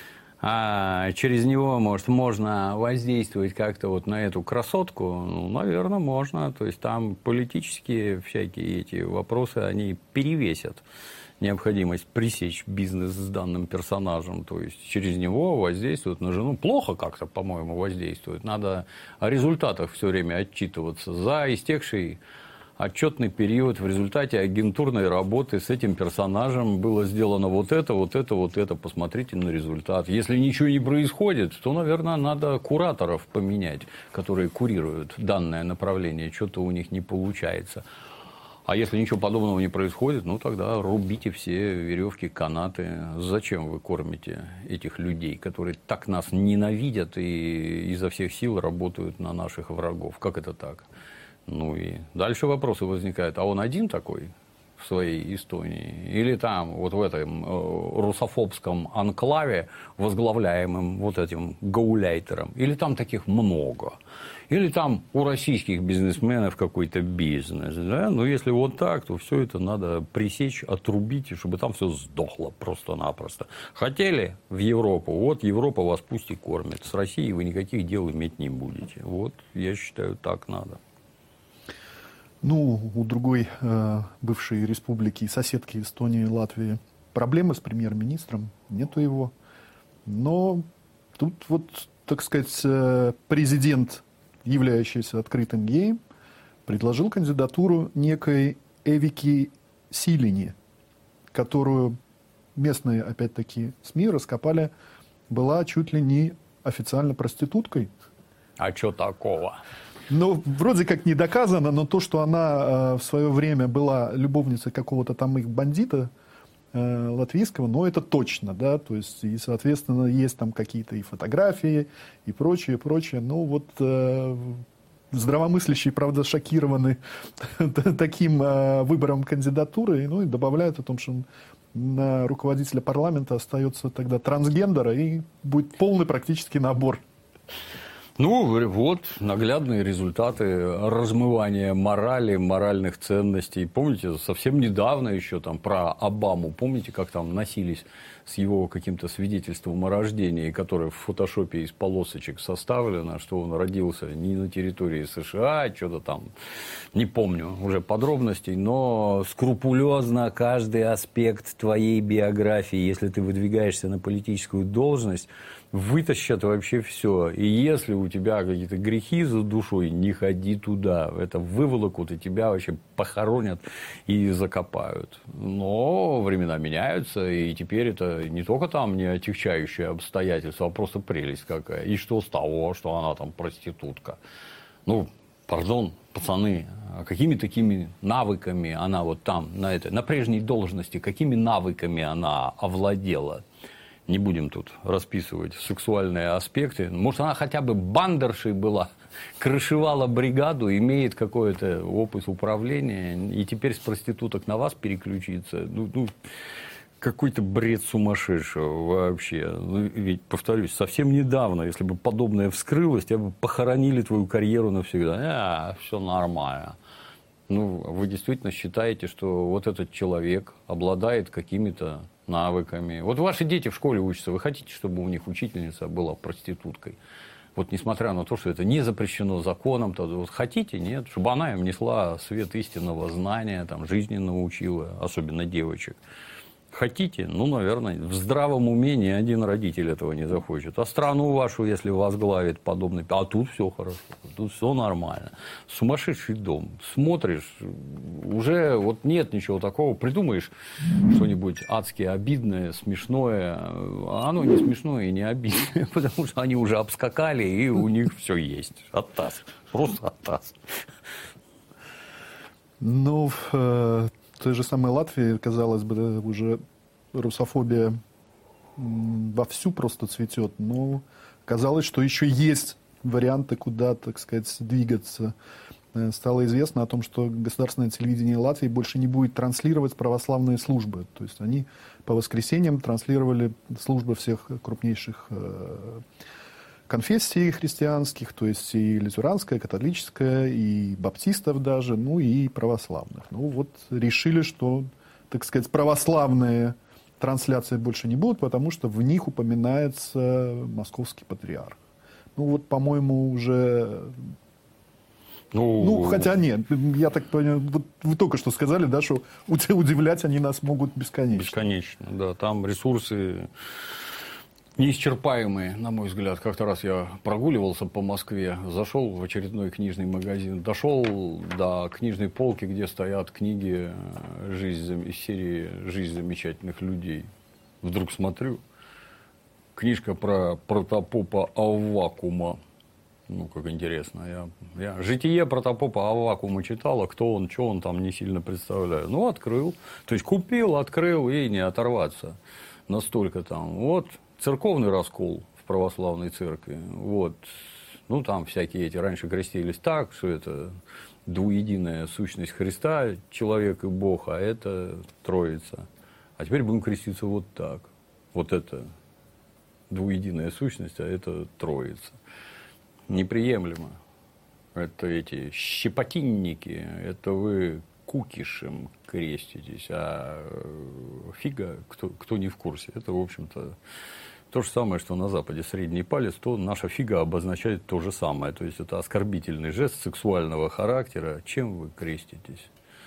а через него, может, можно воздействовать как-то вот на эту красотку? Ну, наверное, можно. То есть, там политические всякие эти вопросы, они перевесят необходимость пресечь бизнес с данным персонажем, то есть через него воздействуют на жену. Плохо как-то, по-моему, воздействует. Надо о результатах все время отчитываться. За истекший отчетный период в результате агентурной работы с этим персонажем было сделано вот это, вот это, вот это. Посмотрите на результат. Если ничего не происходит, то, наверное, надо кураторов поменять, которые курируют данное направление. Что-то у них не получается. А если ничего подобного не происходит, ну, тогда рубите все веревки, канаты. Зачем вы кормите этих людей, которые так нас ненавидят и изо всех сил работают на наших врагов? Как это так? Ну, и дальше вопросы возникают. А он один такой в своей Эстонии? Или там, вот в этом русофобском анклаве, возглавляемым вот этим гауляйтером? Или там таких много? Или там у российских бизнесменов какой-то бизнес. Да? Ну, если вот так, то все это надо пресечь, отрубить, и чтобы там все сдохло просто-напросто. Хотели в Европу? Вот Европа вас пусть и кормит. С Россией вы никаких дел иметь не будете. Вот, я считаю, так надо. Ну, у другой бывшей республики, соседки Эстонии и Латвии, проблемы с премьер-министром, нету его. Но тут вот, так сказать, президент, являющийся открытым геем, предложил кандидатуру некой Эвики Силини, которую местные, опять-таки, СМИ раскопали, была чуть ли не официально проституткой. А что такого? Ну, вроде как не доказано, но то, что она в свое время была любовницей какого-то там их бандита латвийского, но это точно, да, то есть, и, соответственно, есть там какие-то и фотографии, и прочее, прочее. Ну, вот здравомыслящие, правда, шокированы таким выбором кандидатуры, ну, и добавляют о том, что на руководителя парламента остается тогда трансгендера, и будет полный практически набор. Ну, вот наглядные результаты размывания морали, моральных ценностей. Помните, совсем недавно еще там про Обаму, помните, как там носились с его каким-то свидетельством о рождении, которое в фотошопе из полосочек составлено, что он родился не на территории США, что-то там, не помню уже подробностей, но скрупулезно каждый аспект твоей биографии, если ты выдвигаешься на политическую должность, вытащат вообще все. И если у тебя какие-то грехи за душой, не ходи туда. Это выволокут, и тебя вообще похоронят и закопают. Но времена меняются, и теперь это не только там не отягчающие обстоятельства, а просто прелесть какая. И что с того, что она там проститутка? Ну, Пардон, пацаны, а какими такими навыками она вот там, на прежней должности, какими навыками она овладела? Не будем тут расписывать сексуальные аспекты. Может, она хотя бы бандершей была, крышевала бригаду, имеет какой-то опыт управления, и теперь с проституток на вас переключиться. Ну, какой-то бред сумасшедшего вообще. Ну, ведь, повторюсь, совсем недавно, если бы подобное вскрылось, тебя бы похоронили твою карьеру навсегда. Все нормально. Ну, вы действительно считаете, что вот этот человек обладает какими-то навыками? Вот ваши дети в школе учатся, вы хотите, чтобы у них учительница была проституткой? Вот несмотря на то, что это не запрещено законом, то вот хотите, нет? Чтобы она им несла свет истинного знания, там, жизненно учила, особенно девочек. Хотите? Ну, наверное, в здравом уме ни один родитель этого не захочет. А страну вашу, если возглавит подобный... А тут все хорошо, тут все нормально. Сумасшедший дом. Смотришь, уже вот нет ничего такого. Придумаешь что-нибудь адски обидное, смешное. А оно не смешное и не обидное, потому что они уже обскакали, и у них все есть. Оттас. Просто оттас. Ну, в той же самой Латвии, казалось бы, уже русофобия вовсю просто цветет. Но казалось, что еще есть варианты, куда, так сказать, двигаться. Стало известно о том, что государственное телевидение Латвии больше не будет транслировать православные службы. То есть они по воскресеньям транслировали службы всех крупнейших конфессий христианских, то есть и лютеранская, католическая, и баптистов даже, ну и православных. Ну вот решили, что, так сказать, православные трансляции больше не будут, потому что в них упоминается московский патриарх. Ну вот, по-моему, уже... Ну, хотя нет, я так понимаю, вот вы только что сказали, да, что удивлять они нас могут бесконечно. Бесконечно, да, там ресурсы... неисчерпаемые, на мой взгляд. Как-то раз я прогуливался по Москве, зашел в очередной книжный магазин, дошел до книжной полки, где стоят книги из серии «Жизнь замечательных людей». Вдруг смотрю, книжка про протопопа Аввакума. Ну, как интересно. Я «Житие протопопа Аввакума» читал, а кто он, что он там, не сильно представляю. Ну, открыл. То есть, купил, открыл, и не оторваться. Настолько там. Вот. Церковный раскол в православной церкви. Вот. Ну, там всякие эти раньше крестились так, что это двуединая сущность Христа, человек и Бог, а это Троица. А теперь будем креститься вот так. Вот это двуединая сущность, а это Троица. Неприемлемо. Это эти щепотинники, это вы кукишем креститесь, а фига, кто не в курсе. Это, в общем-то, то же самое, что на Западе средний палец, то наша фига обозначает то же самое. То есть, это оскорбительный жест сексуального характера. Чем вы креститесь?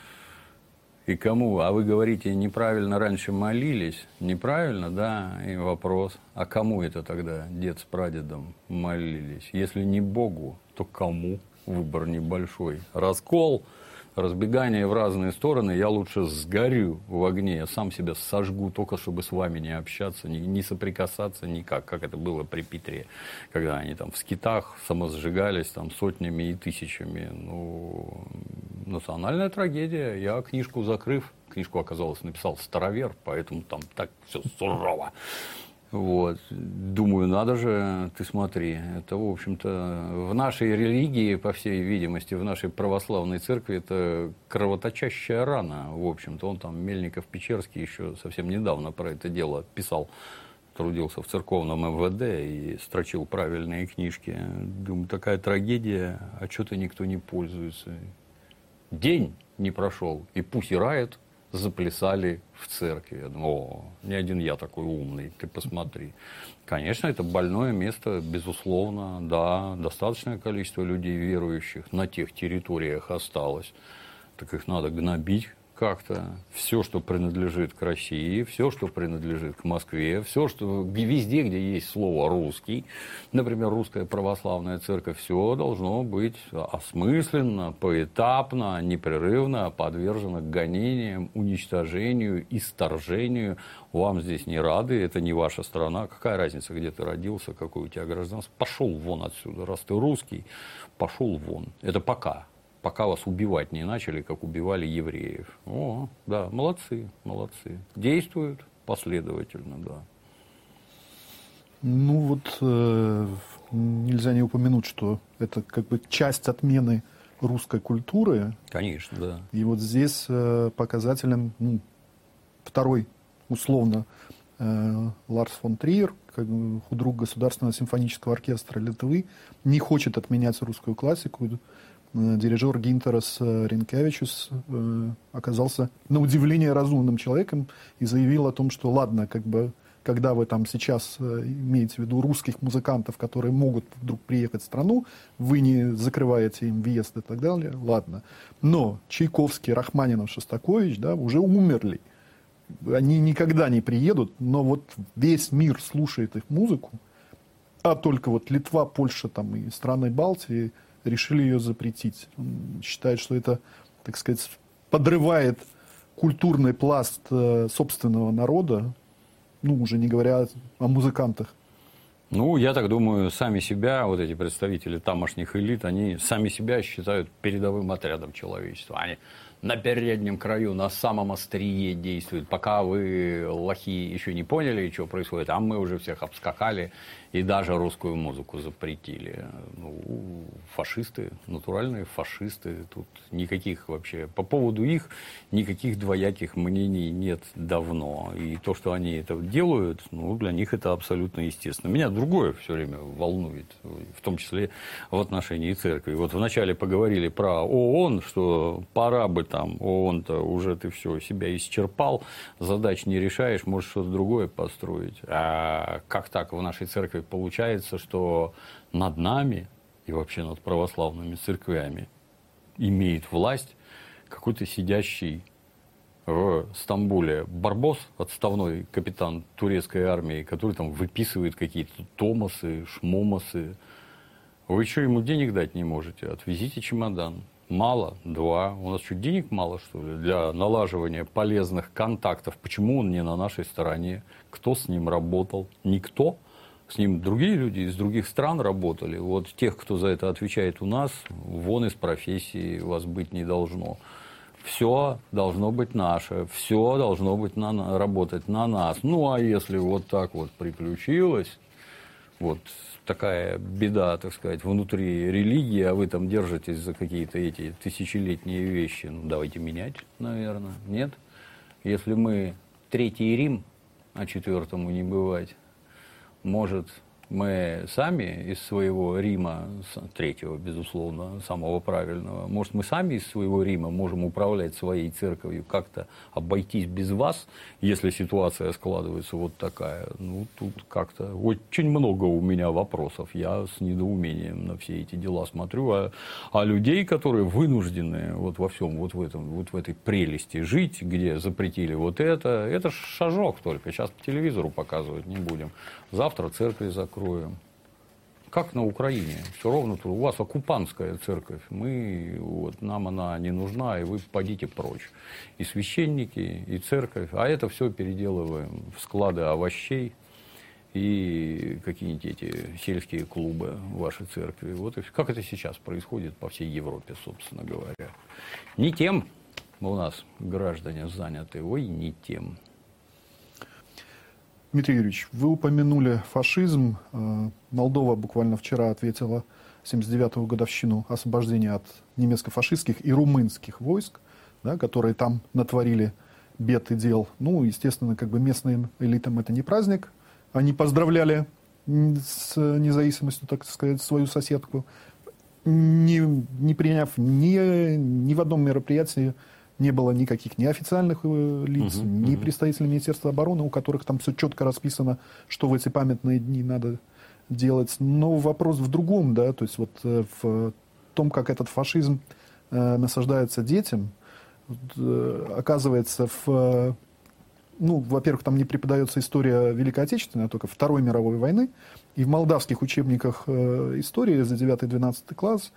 И кому? А вы говорите, неправильно раньше молились. Неправильно, да, и вопрос. А кому это тогда дед с прадедом молились? Если не Богу, то кому? Выбор небольшой. Раскол, разбегание в разные стороны, я лучше сгорю в огне, я сам себя сожгу, только чтобы с вами не общаться, не соприкасаться никак, как это было при Петре, когда они там в скитах самосжигались там сотнями и тысячами. Ну, национальная трагедия. Я книжку закрыв, книжку, оказалось, написал старовер, поэтому там так все сурово. Вот. Думаю, надо же, ты смотри, это, в общем-то, в нашей религии, по всей видимости, в нашей православной церкви, это кровоточащая рана, в общем-то. Он там, Мельников-Печерский, еще совсем недавно про это дело писал, трудился в церковном МВД и строчил правильные книжки. Думаю, такая трагедия, а что-то никто не пользуется. День не прошел, и Pussy Riot заплясали в церкви. Я думаю, о, не один я такой умный, ты посмотри. Конечно, это больное место, безусловно, да, достаточное количество людей верующих на тех территориях осталось. Так их надо гнобить, как-то все, что принадлежит к России, все, что принадлежит к Москве, все, что везде, где есть слово «русский», например, Русская Православная Церковь, все должно быть осмысленно, поэтапно, непрерывно подвержено гонениям, уничтожению, исторжению. Вам здесь не рады, это не ваша страна. Какая разница, где ты родился, какое у тебя гражданство? Пошел вон отсюда, раз ты русский, пошел вон. Это пока вас убивать не начали, как убивали евреев. О, да, молодцы. Действуют последовательно, да. Ну вот нельзя не упомянуть, что это как бы часть отмены русской культуры. Конечно, да. И вот здесь показателен второй, условно, Ларс фон Триер, худрук Государственного симфонического оркестра Литвы, не хочет отменять русскую классику. Дирижер Гинтерас Ринкевичус оказался на удивление разумным человеком и заявил о том, что ладно, как бы, когда вы там сейчас имеете в виду русских музыкантов, которые могут вдруг приехать в страну, вы не закрываете им въезд и так далее, ладно. Но Чайковский, Рахманинов, Шостакович, да, уже умерли. Они никогда не приедут, но вот весь мир слушает их музыку, а только вот Литва, Польша там, и страны Балтии решили ее запретить. Он считает, что это, так сказать, подрывает культурный пласт собственного народа, ну, уже не говоря о музыкантах. Ну, я так думаю, сами себя, вот эти представители тамошних элит, они сами себя считают передовым отрядом человечества. Они на переднем краю, на самом острие действуют. Пока вы, лохи, еще не поняли, что происходит, а мы уже всех обскакали и даже русскую музыку запретили. Ну, фашисты, натуральные фашисты. Тут никаких вообще, по поводу их, никаких двояких мнений нет давно. И то, что они это делают, ну, для них это абсолютно естественно. Меня другое все время волнует, в том числе в отношении церкви. Вот вначале поговорили про ООН, что пора бы там, ООН-то уже ты все себя исчерпал, задач не решаешь, можешь что-то другое построить. А как так в нашей церкви получается, что над нами и вообще над православными церквями имеет власть какой-то сидящий в Стамбуле Барбос, отставной капитан турецкой армии, который там выписывает какие-то томосы, шмомосы. Вы что, ему денег дать не можете? Отвезите чемодан. Мало? 2. У нас что, денег мало, что ли, для налаживания полезных контактов? Почему он не на нашей стороне? Кто с ним работал? Никто. С ним другие люди из других стран работали. Вот тех, кто за это отвечает у нас, вон из профессии вас быть не должно. Все должно быть наше, все должно быть работать на нас. Ну, а если вот так вот приключилось, вот такая беда, так сказать, внутри религии, а вы там держитесь за какие-то эти тысячелетние вещи, ну, давайте менять, наверное, нет? Если мы Третий Рим, а четвертому не бывать, может, мы сами из своего Рима, третьего, безусловно, самого правильного, может, мы сами из своего Рима можем управлять своей церковью, как-то обойтись без вас, если ситуация складывается вот такая. Ну, тут как-то очень много у меня вопросов. Я с недоумением на все эти дела смотрю. А людей, которые вынуждены вот во всем, вот в этой прелести жить, где запретили вот это шажок только. Сейчас по телевизору показывать не будем. Завтра церкви закроем. Как на Украине. Все равно у вас оккупантская церковь. Нам она не нужна, и вы подите прочь. И священники, и церковь. А это все переделываем в склады овощей и какие-нибудь эти сельские клубы вашей церкви. Вот и как это сейчас происходит по всей Европе, собственно говоря. Не тем у нас граждане заняты. Ой, не тем. Дмитрий Юрьевич, вы упомянули фашизм. Молдова буквально вчера ответила 79-ю годовщину освобождения от немецко-фашистских и румынских войск, да, которые там натворили бед и дел. Ну, естественно, как бы местным элитам это не праздник. Они поздравляли с независимостью, так сказать, свою соседку, не приняв ни в одном мероприятии. Не было никаких ни официальных лиц, ни представителей Министерства обороны, у которых там все четко расписано, что в эти памятные дни надо делать. Но вопрос в другом, да, то есть вот в том, как этот фашизм насаждается детям. оказывается, во-первых, там не преподается история Великой Отечественной, а только Второй мировой войны. И в молдавских учебниках истории за 9-12 класс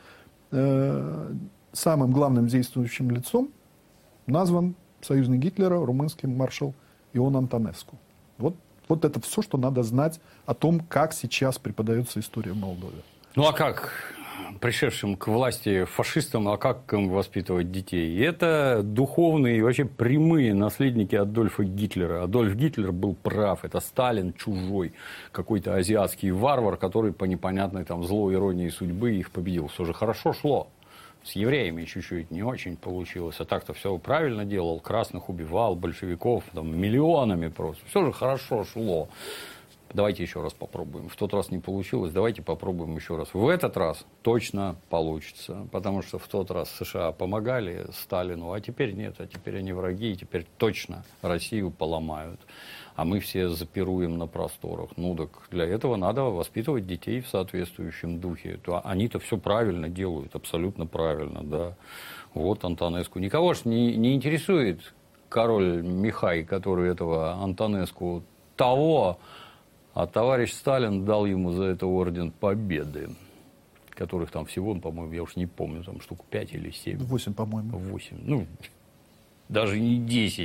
самым главным действующим лицом назван союзник Гитлера, румынский маршал Ион Антонеску. Вот это все, что надо знать о том, как сейчас преподается история в Молдове. Ну а как пришедшим к власти фашистам, а как им воспитывать детей? Это духовные и вообще прямые наследники Адольфа Гитлера. Адольф Гитлер был прав. Это Сталин чужой, какой-то азиатский варвар, который по непонятной злой иронии судьбы их победил. Все же хорошо шло. С евреями чуть-чуть не очень получилось. А так-то все правильно делал. Красных убивал, большевиков миллионами просто. Все же хорошо шло. Давайте еще раз попробуем. В тот раз не получилось, давайте попробуем еще раз. В этот раз точно получится. Потому что в тот раз США помогали Сталину, а теперь нет. А теперь они враги, и теперь точно Россию поломают. А мы все запируем на просторах. Ну так для этого надо воспитывать детей в соответствующем духе. Они-то все правильно делают, абсолютно правильно. Да. Вот Антонеску. Никого ж не интересует король Михай, который этого Антонеску того... А товарищ Сталин дал ему за это орден Победы, которых там всего, по-моему, я уж не помню, там штук 5 или 7. 8, по-моему. 8, даже не 10.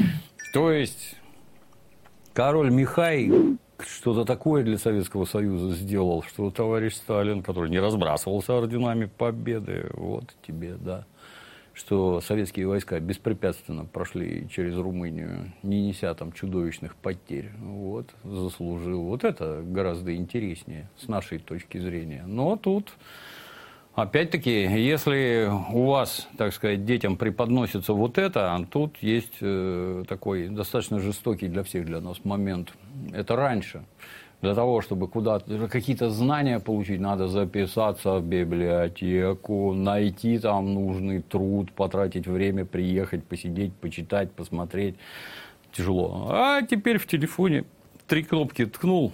То есть, король Михай что-то такое для Советского Союза сделал, что товарищ Сталин, который не разбрасывался орденами Победы, вот тебе, да, что советские войска беспрепятственно прошли через Румынию, не неся там чудовищных потерь. Вот, заслужил. Вот это гораздо интереснее с нашей точки зрения. Но тут, опять-таки, если у вас, так сказать, детям преподносится вот это, тут есть такой достаточно жестокий для всех, для нас момент. Это раньше. Для того, чтобы куда-то какие-то знания получить, надо записаться в библиотеку, найти там нужный труд, потратить время, приехать, посидеть, почитать, посмотреть. Тяжело. А теперь в телефоне 3 кнопки ткнул,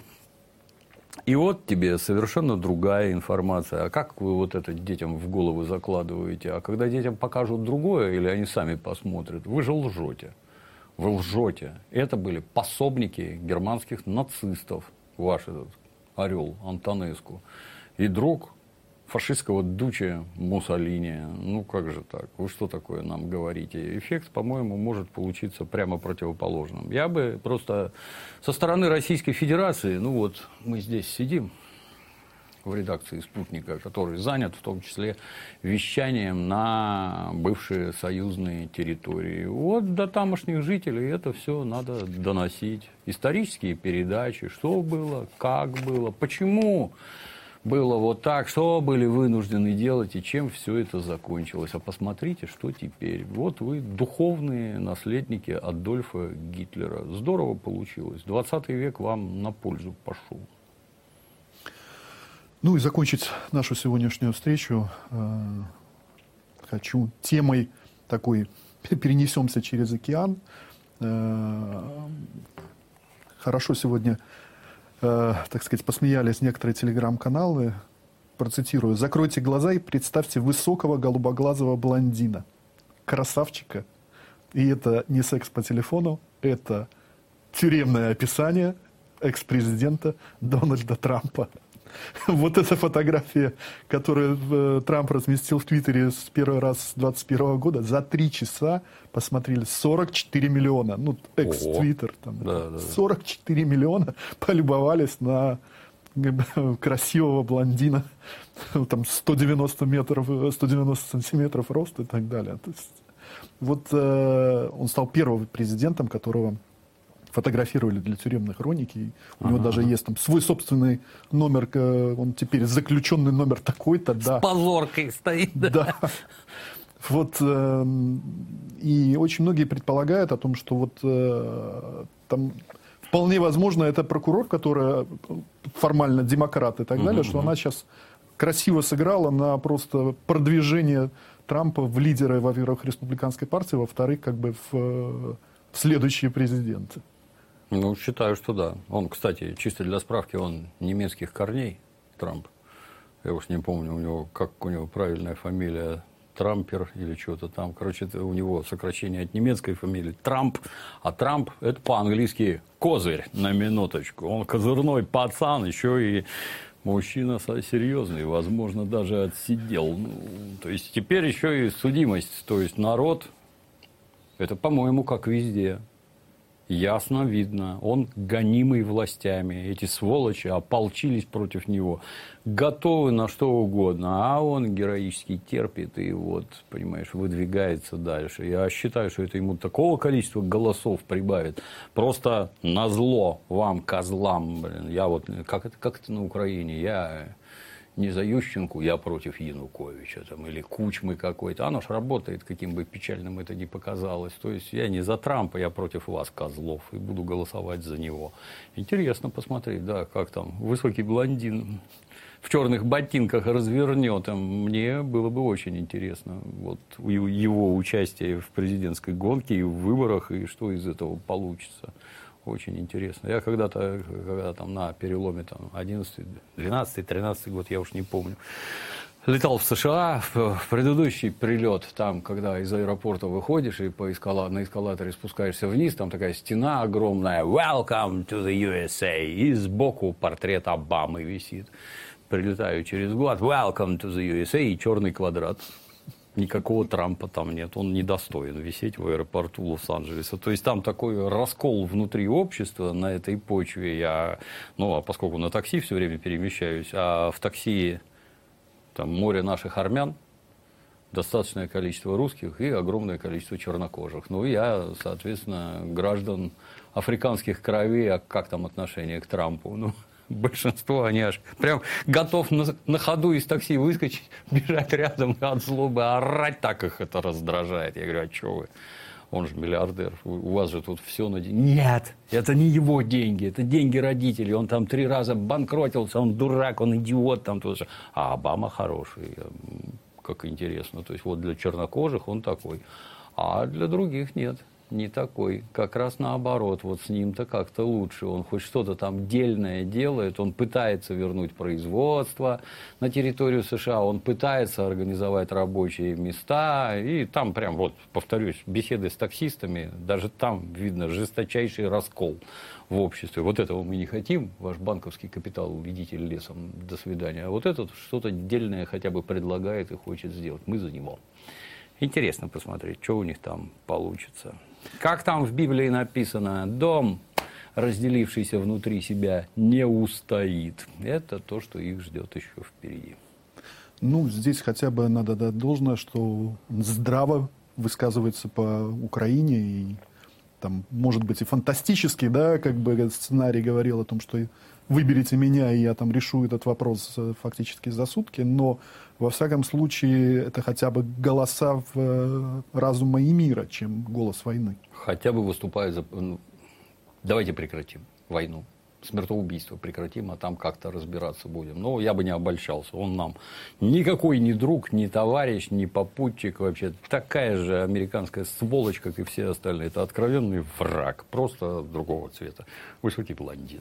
и вот тебе совершенно другая информация. А как вы вот это детям в головы закладываете? А когда детям покажут другое, или они сами посмотрят, вы же лжете. Вы лжете. Это были пособники германских нацистов. Ваш этот орел Антонеску. И друг фашистского дуче Муссолини. Ну, как же так? Вы что такое нам говорите? Эффект, по-моему, может получиться прямо противоположным. Я бы просто со стороны Российской Федерации, мы здесь сидим в редакции «Спутника», который занят в том числе вещанием на бывшие союзные территории. Вот до тамошних жителей это все надо доносить. Исторические передачи, что было, как было, почему было вот так, что были вынуждены делать и чем все это закончилось. А посмотрите, что теперь. Вот вы духовные наследники Адольфа Гитлера. Здорово получилось. 20 век вам на пользу пошел. И закончить нашу сегодняшнюю встречу хочу темой такой, перенесемся через океан. Хорошо сегодня, так сказать, посмеялись некоторые телеграм-каналы. Процитирую. «Закройте глаза и представьте высокого голубоглазого блондина. Красавчика. И это не секс по телефону, это тюремное описание экс-президента Дональда Трампа». Вот эта фотография, которую Трамп разместил в Твиттере с первый раз с 2021 года, за 3 часа посмотрели 44 миллиона. Экс-твиттер. 44 миллиона полюбовались на красивого блондина, 190 сантиметров роста и так далее. То есть, он стал первым президентом, которого фотографировали для тюремной хроники. У него даже есть свой собственный номер, он теперь заключенный номер такой-то. Да. С позоркой стоит. Да. И очень многие предполагают о том, что там вполне возможно это прокурор, которая формально демократ и так далее, что она сейчас красиво сыграла на просто продвижение Трампа в лидеры, во-первых, республиканской партии, во-вторых, в следующие президенты. Считаю, что да. Он, кстати, чисто для справки, он немецких корней, Трамп. Я уж не помню, как у него правильная фамилия. Трампер или что-то там. Короче, это у него сокращение от немецкой фамилии Трамп. А Трамп – это по-английски козырь, на минуточку. Он козырной пацан, еще и мужчина серьезный, возможно, даже отсидел. Ну, то есть, теперь еще и судимость. То есть, народ, это, по-моему, как везде. Ясно видно, он гонимый властями. Эти сволочи ополчились против него, готовы на что угодно, а он героически терпит и вот, понимаешь, выдвигается дальше. Я считаю, что это ему такого количества голосов прибавит. Просто назло вам, козлам. Блин. Я вот, как это на Украине, я не за Ющенку, я против Януковича там, или Кучмы какой-то. Оно ж работает, каким бы печальным это ни показалось. То есть, я не за Трампа, я против вас, козлов, и буду голосовать за него. Интересно посмотреть, да, как там высокий блондин в черных ботинках развернет. Мне было бы очень интересно вот, его участие в президентской гонке и в выборах, и что из этого получится. Очень интересно. Я когда там на переломе 11, 12, 13 год, я уж не помню, летал в США, в предыдущий прилет, там, когда из аэропорта выходишь и на эскалаторе спускаешься вниз, там такая стена огромная, «Welcome to the USA», и сбоку портрет Обамы висит. Прилетаю через год, «Welcome to the USA», и черный квадрат. Никакого Трампа там нет, он недостоин висеть в аэропорту Лос-Анджелеса. То есть, там такой раскол внутри общества на этой почве. А поскольку на такси все время перемещаюсь, а в такси там море наших армян, достаточное количество русских и огромное количество чернокожих. Ну, я, соответственно, граждан африканских кровей, а как там отношение к Трампу? Ну, большинство, они аж прям готов на ходу из такси выскочить, бежать рядом от злобы, орать, так их это раздражает. Я говорю, а что вы? Он же миллиардер, у вас же тут все на деньги. Нет, это не его деньги, это деньги родителей. Он там 3 раза банкротился, он дурак, он идиот. Там тоже. А Обама хороший, как интересно. То есть, вот для чернокожих он такой, а для других нет. Не такой. Как раз наоборот. Вот с ним-то как-то лучше. Он хоть что-то там дельное делает. Он пытается вернуть производство на территорию США. Он пытается организовать рабочие места. И там прям, вот, повторюсь, беседы с таксистами. Даже там видно жесточайший раскол в обществе. Вот этого мы не хотим. Ваш банковский капитал идите лесом. До свидания. А вот этот что-то дельное хотя бы предлагает и хочет сделать. Мы за него. Интересно посмотреть, что у них там получится. Как там в Библии написано, дом, разделившийся внутри себя, не устоит. Это то, что их ждет еще впереди. Ну, здесь хотя бы надо дать должное, что здраво высказывается по Украине. И там, может быть, и фантастически, да, как бы сценарий говорил о том, что выберите меня, и я там решу этот вопрос фактически за сутки. Но, во всяком случае, это хотя бы голоса разума и мира, чем голос войны. Хотя бы выступает за... Давайте прекратим войну. Смертоубийство прекратим, а там как-то разбираться будем. Но я бы не обольщался. Он нам никакой не друг, не товарищ, не попутчик. Вообще такая же американская сволочь, как и все остальные. Это откровенный враг. Просто другого цвета. Высокий блондин.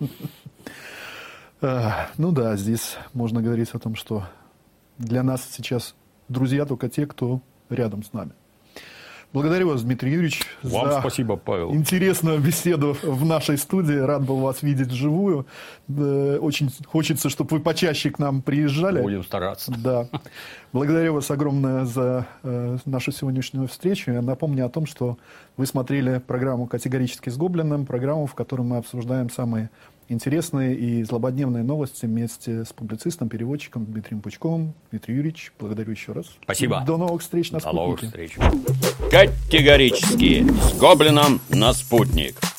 Ну да, здесь можно говорить о том, что для нас сейчас друзья только те, кто рядом с нами. Благодарю вас, Дмитрий Юрьевич, за спасибо, Павел. Интересную беседу в нашей студии. Рад был вас видеть вживую. Очень хочется, чтобы вы почаще к нам приезжали. Будем стараться. Да. Благодарю вас огромное за нашу сегодняшнюю встречу. Я напомню о том, что вы смотрели программу «Категорически с Гоблиным», программу, в которой мы обсуждаем самые интересные и злободневные новости вместе с публицистом, переводчиком Дмитрием Пучковым. Дмитрий Юрьевич, благодарю еще раз. Спасибо. До новых встреч на «Спутнике». До новых встреч. Категорически с Гоблином на «Спутник».